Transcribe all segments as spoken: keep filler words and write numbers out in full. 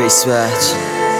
Face Batch.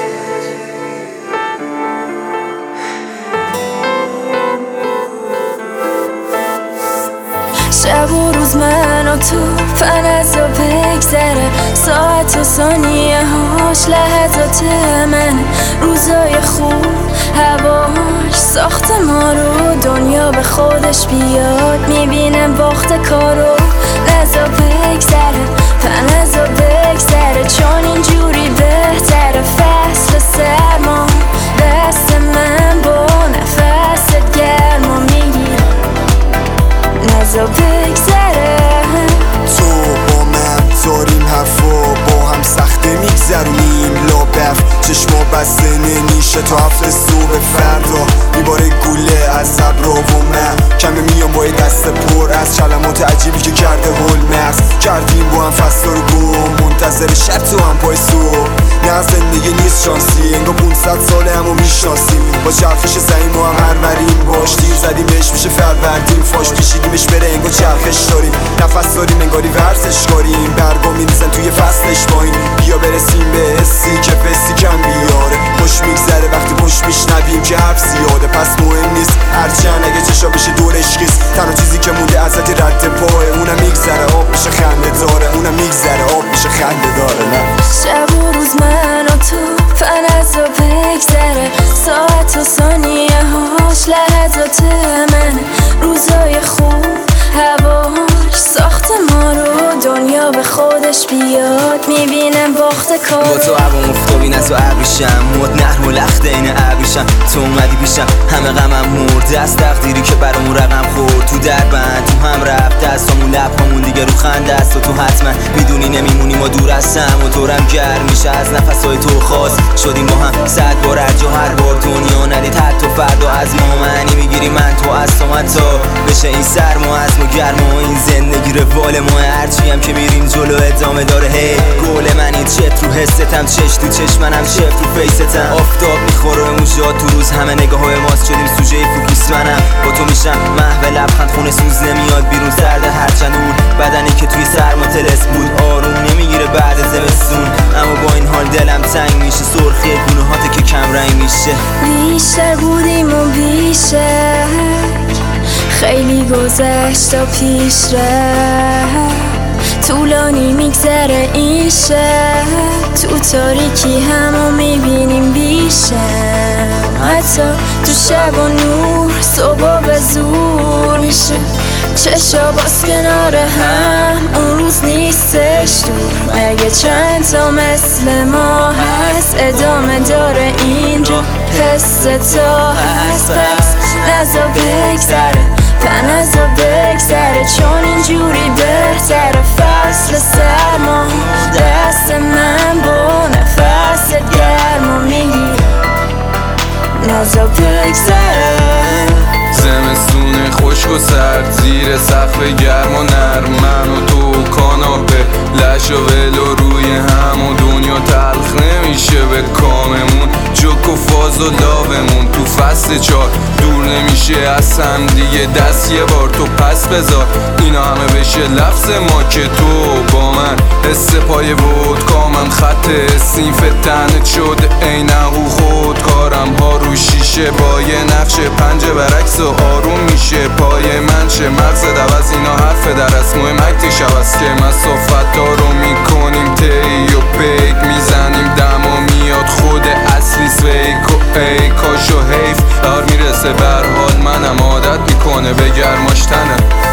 شب و روز من و تو فلزا بگذره، ساعت و ثانیه هاش لحظات من، روزای خوب هواش ساخت ما رو، دنیا به خودش بیاد میبینم باخت کارو. لحظا بگذره فلزا بگذره، چون اینجوری بهتره. فصل سرما دست من با نفست گرما میگیره، لحظا بگذره. تو با من داریم حرفا با هم سخته میگذرونیم لابف، چشما بسته نمیشه تا هفته صبح فردا میباره گوله از ابرا و من کمه میام با دست پر از کلمات عجیبی که کرده هول مغز کردیم با هم فصل رو گم، منتظر شب تو هم پای صبح. نه زندگی نیست شانسی، انگار پونصد ساله همو میشناسیم، با چرخش زمین ما هم هروریم، باش تیر زدیم بهش میشه فروردین، فاش کشیدیمش بره انگار چرخش داریم، نفس داریم انگاری ورزش کاریم، برگا میریزن توی فصلش باین، بیا برسیم به حسی که فسی کم بیاره. خوش میگذره وقتی پشت میشنویم که حرف زیاده، پس مهم نیست هرچند اگه چشا بشه دورش خیست، تنها چیزی که مونده ازت رد پاه، اونم میگذره آب میشه خنده داره، اونم میگذره آب میشه خنده داره. نه شب و روز من و تو فلزا بگذره، ساعت و ثانیه هاش لحظات من، روزای خوب هواش ساخت ما رو، دنیا به خودش بیاد میبینم باخت کار. با تو عوام افتابین از و عبریشم، مد نرم و لخته این عبریشم، تو اومدی پیشم همه غمم مرده از تقدیری که برامون رقم خورد، تو دربند تو هم رفت دستامون لبهامون دیگه رو خنده است و تو حتما میدونی نمیمونی ما دور هستم و دورم گرم میشه از نفسهای تو خاص شدیم با هم صد بار هر جا هر بار دنیا ندید حتی فردا از ما معنی میگیری من تو از تو حتی بشه این سرما از ما گرما و این زندگی روال ما، هرچی هم که میریم جلو ادامه داره. هی گل منی چت رو حستم، چش تو چشمنم شف رو فیستم، آفتاب میخوره موجات تو روز همه نگاه های ماست شدیم سوژه فوکوس منم، با تو میشم محو لبخند خونه سوز نمیاد بیرون سرده هرچند اون بدنی که توی سرما تلس بود آروم نمیگیره بعد زمستون، اما با این حال دلم تنگ میشه، سرخی گونه‌هات که کم رنگ میشه. بیشتر بودیم و بیشتر خیلی گذشت و پیش رفت، طولانی میگذره این شب، تو تاریکی همو میبینیم بیشتر، حتی تو شب و نور صبح به زور میشه، چشا باز کنار هم اون روز نیستش دور، مگه چند تا مثل ما هست ادامه داره اینجا، حس تا هست پس لحظا بگذره فلزا بگذره، چون اینجوری بهتره. فصل سرما دست من با نفست گرما میگیره، لحظا بگذره. زمستون خشک و سرد زیر سقف گرم و نرم، من و تو کاناپه لش و ولو روی هم و دنیا تلخ نمیشه به کاممون، جوک و فاز و لاومون تو فصل چار دور نمیشه از هم دیگه، دست یه بار تو پس بذار اینا همه بشه لفظ ما که تو با من، حس پای ودکا من خط سینف تنت شده اینهو خود کارم ها رو شیشه، با یه نقش پنجه برعکس و آروم میشه پای من، چه مغز دوز اینا حرف در از مهم اکتی شب است که مسافت ها رو میکنیم تی و پیک میزنیم دم و میاد خود اصلی سویک و ای کاش و حیف دار میرسه برحال منم عادت میکنه به گرماش تنم.